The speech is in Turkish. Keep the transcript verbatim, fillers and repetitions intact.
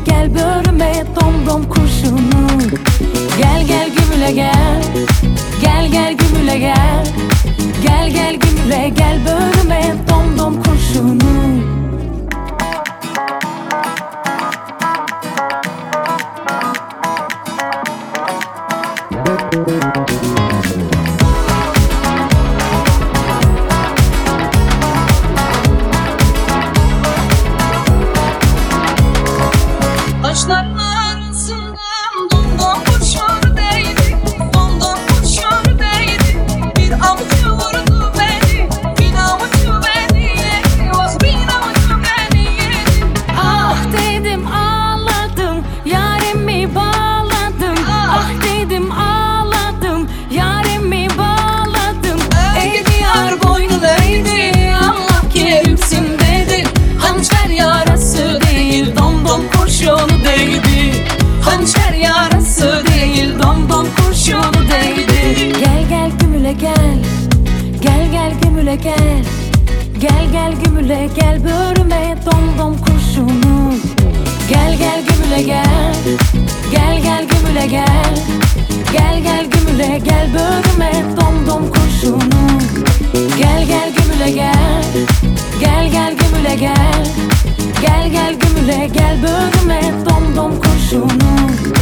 gel börüme dom dom kurşunu. Gel gel gümüle gel, gel gel gümüle gel, gel gel gümüle gel börüme dom dom kurşunu. Taşların arasından domdom kurşun değdi, domdom kurşun değdi. Bir avucu vurdu beni, bir avucu beni yedi, oh bir avucu beni yedi. Ah dedim ağladım, yarimi bağladım. Ah dedim ağladım, yarimi bağladım. Eğdi yar boynunu eğdi, Allah kerimsin dedi. Hançer yarası değil, domdom kurşunu değdi. Hançer yarası değil, domdom kurşunu değdi. Gel gel gümüle gel, gel gel gümüle gel, gel gel gümüle gel börüme dom dom kurşunu. Gel gel gümüle gel, gel gel gümüle gel, gel gel gümüle gel börüme dom dom kurşunu. Gel gel gümüle gel, gel gel gümüle gel, gel gel gümüle gel börüme dom dom kurşunu.